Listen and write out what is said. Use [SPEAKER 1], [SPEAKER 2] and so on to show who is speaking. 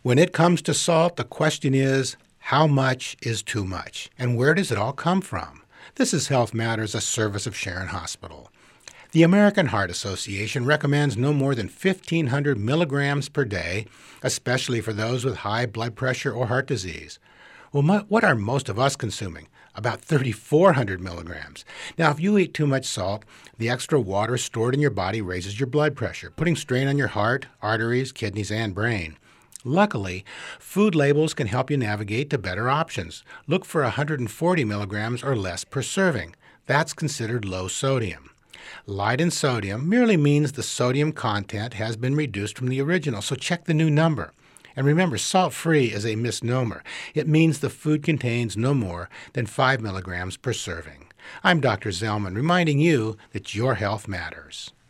[SPEAKER 1] When it comes to salt, the question is, how much is too much? And where does it all come from? This is Health Matters, a service of Sharon Hospital. The American Heart Association recommends no more than 1,500 milligrams per day, especially for those with high blood pressure or heart disease. Well, what are most of us consuming? About 3,400 milligrams. Now, if you eat too much salt, the extra water stored in your body raises your blood pressure, putting strain on your heart, arteries, kidneys, and brain. Luckily, food labels can help you navigate to better options. Look for 140 milligrams or less per serving. That's considered low sodium. Light in sodium merely means the sodium content has been reduced from the original, so check the new number. And remember, salt-free is a misnomer. It means the food contains no more than 5 milligrams per serving. I'm Dr. Zellman, reminding you that your health matters.